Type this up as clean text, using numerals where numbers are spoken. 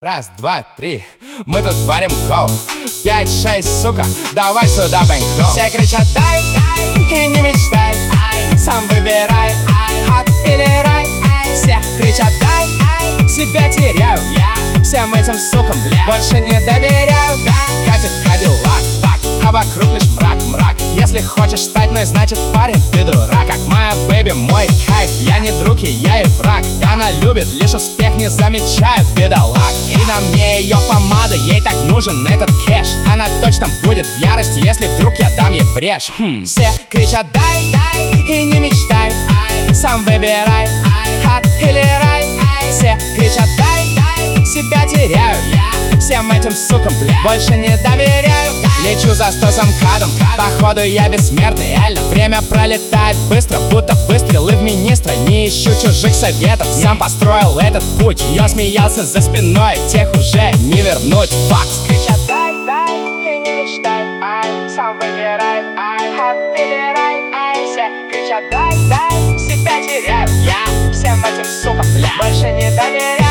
Раз, два, три, мы тут варим коу. 5, 6, сука, давай сюда бэнг-гоу. Все кричат дай, и не мечтай, сам выбирай, хат или рай. Все кричат дай, себя теряю я, всем этим сукам, бля, больше не доверяю. Катит Кадиллак, а вокруг лишь мрак, мрак. Если хочешь стать мной, значит парень, ты дурак. Как моя бэби, мой кайф, я не друг и я и враг. Она любит лишь успех, не замечает бедолаг. И на мне ее помада, ей так нужен этот кэш. Она точно будет в ярости, если вдруг я дам ей брешь. Все кричат дай, и не мечтай, сам выбирай, хат или рай. Все кричат дай, себя теряю я, всем этим сукам, бля, больше не доверяю. Лечу за 100 замкадом, походу я бессмертный, реально. Время пролетает быстро, будто выстрелы в министра. Не ищу чужих советов, сам построил этот путь. Я смеялся за спиной, тех уже не вернуть. Факт. Кричат дай, и не мечтай, сам выбирай, хат или рай. Все кричат дай, себя теряю я, всем этим сукам, бля, больше не доверяю.